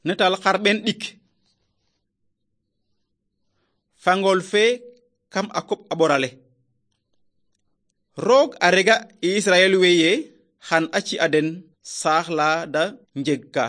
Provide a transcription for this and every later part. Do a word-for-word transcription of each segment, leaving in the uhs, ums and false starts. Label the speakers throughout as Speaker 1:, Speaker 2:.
Speaker 1: netal xarɓen ɗik fangol fe kam a koɓ a ɓorale. Roog a rega Israel weye xan a ci aden saax la da njeg ka.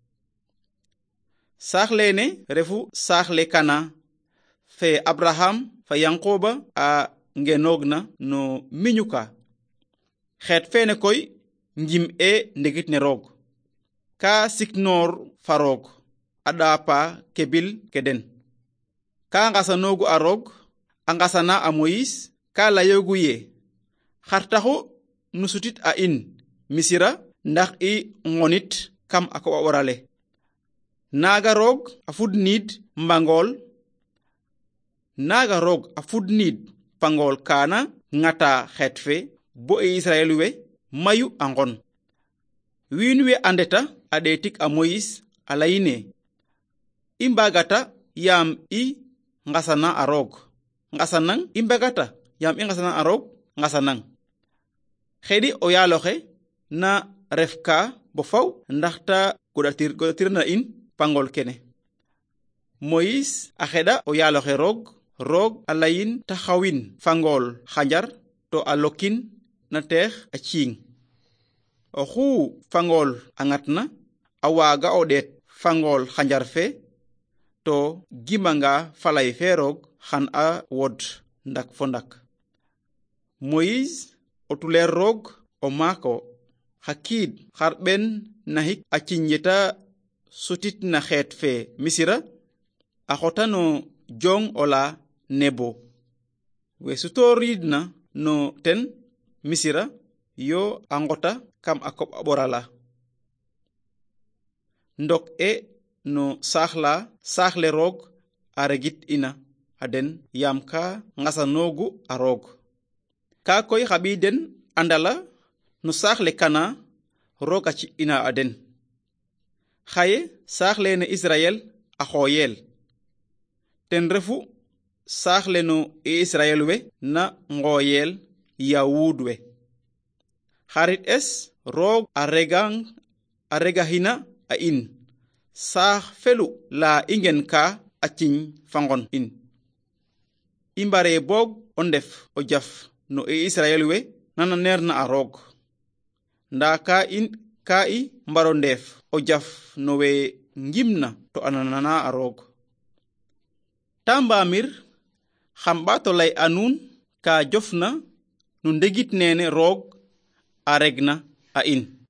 Speaker 1: Saax lene refu saax le Kana fe Abraham fa Yankoba a ngenogna no miñu ka. Xeet fene koy njim e ndegit ne roog ka siknor fa roog a ɗaapa kebil keden ka ngasanogu a roog a ngasana a Moyis ka layogu ye xar taxu nu sutit a in Misira ndax i ngonit kam a koɓa ɓorale. Naga roog a fudniid mbangol naga roog a fudniid pangol kana ngata xeet fe bo e Israel we mayu a ngon. Wiin we andeta a ɗeetik a Moyis a layine i mbagata yaam i ngasana a roog ngasanang i mbagata yaam i ngasana a roog ngasanang. Xedi o yaaloxe na ref ka bo faw ndaxta godatir godatir na in pangol kene. Moyis a xeda o yaaloxe roog roog a layin ta xawin fangol xanjar to a lokin na teex a ciing. Oxu fangol a ngatna a waaga o ɗeet fangol xanjar fe to gimanga falay fe roog xan a wod ndak fo ndak. Moyis o tuleer roog o maako xa kiid xarɓen naxik a ciñeta sutit na xeet fe Misira a xotano jong ola Nebo we sutoridna no ten Misira yo a ngota kam a koɓ a ɓorala. Ndok e no saaxla saaxle roog a regit ina aden yaam ka ngasanogu a roog. Ka koy xa ɓiy den andala no saaxle Kana roog a ci ina aden. Xaye saaxle ne Israel a xooyel ten refu saaxle no Israel we na ngooyel Yawud we. Xarit es roog a regang a regahina a in saax felu la ingen ka a ciñ fangon in. I mbare boog o ndef o jaf no Israel we nana neerna a roog nda ka in ka i mbaro ndeef o jaf no we ngimna to ananana a roog. Ta mbamir xam ɓaato lay a nuun ka jofna no ndegit nene roog a regna a in.